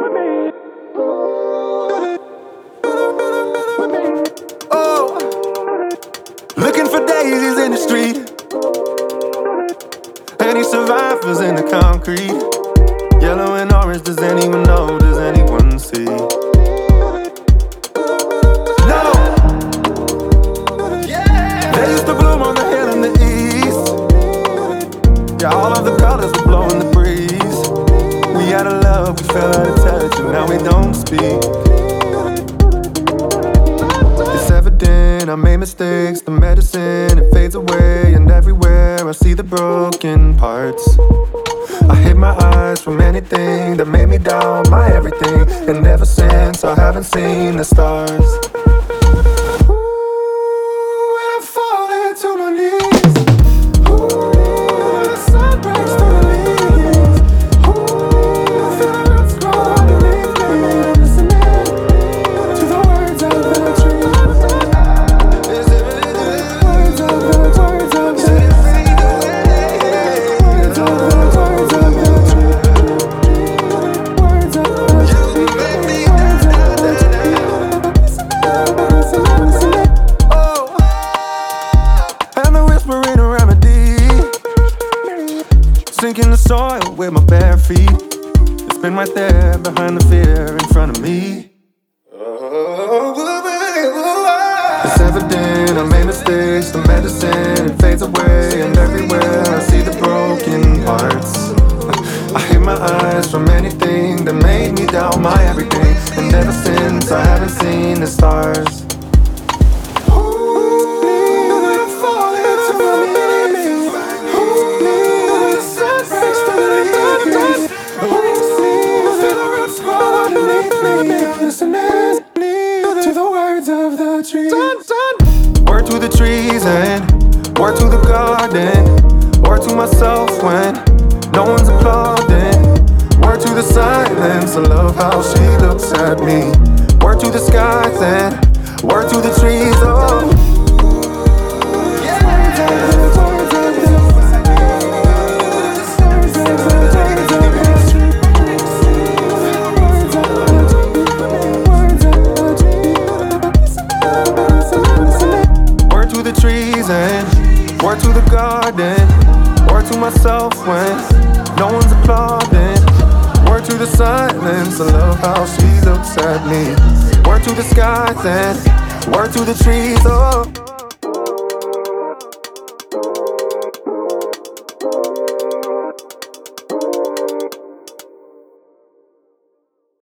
Oh, looking for daisies in the street. Any survivors in the concrete? Yellow and orange, does anyone know? Does anyone see? No! They used to bloom on the hill in the east. Yeah, all of the colors were blowing the breeze. We had a love, we fell out of touch, and now we don't speak. It's evident I made mistakes. The medicine, it fades away, and everywhere I see the broken parts. I hid my eyes from anything that made me doubt my everything, and ever since I haven't seen the stars. Ooh, I'm falling to my knees. Ooh, the sun breaks through the leaves. Ooh, I feel the roots grow underneath me. I'm listening to the words of the trees. Words of the sink in the soil with my bare feet. It's been right there behind the fear in front of me. It's evident I made mistakes. The medicine, it fades away, and everywhere I see the broken parts. I hid my eyes from anything that made me doubt my everything, and ever since I haven't seen the stars. Listening to the words of the trees. Word to the trees and word to the garden. Word to myself when no one's applauding. Word to the silence, I love how she looks at me. Word to the skies and word to the trees. Oh, and word to the garden, word to myself when no one's applauding. Word to the silence, I love how she looks at me. Word to the skies and word to the trees. Oh.